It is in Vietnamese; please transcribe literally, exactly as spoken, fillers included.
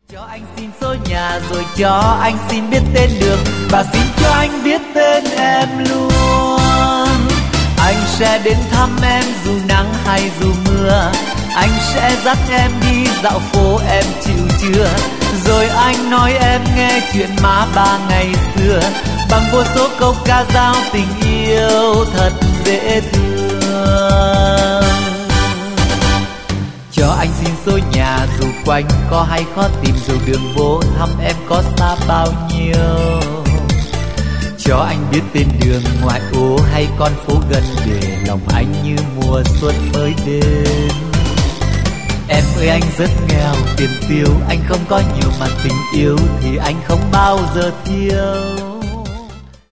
Cho anh xin số nhà rồi cho anh xin biết tên đường và xin cho anh biết tên em luôn. Anh sẽ đến thăm em dù nắng hay dù mưa. Anh sẽ dắt em đi dạo phố em chịu chưa. Rồi anh nói em nghe chuyện má ba ngày xưa bằng vô số câu ca dao tình yêu thật dễ thương. Cho anh xin số nhà dù quanh có hay khó tìm, dù đường vô thăm em có xa bao nhiêu. Cho anh biết tên đường ngoại ô hay con phố gần để lòng anh như mùa xuân mới đến. Em ơi anh rất nghèo tiền tiêu, anh không có nhiều mà tình yêu thì anh không bao giờ thiếu.